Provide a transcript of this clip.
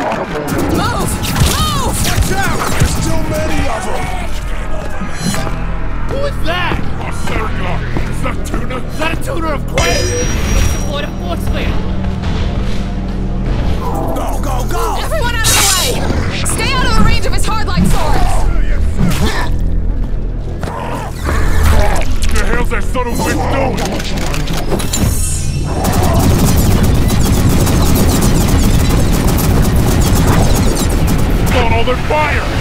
Move! Move! Watch out! There's too many of them! Who is that? Oh, Sergei! Is that Tuna? Is that a tuner of Quake? Deploy to force field. Go, go, go! Everyone out of the way! Stay out of the range of his hardline swords! The hell's that son of a bitch doing? On all their fire!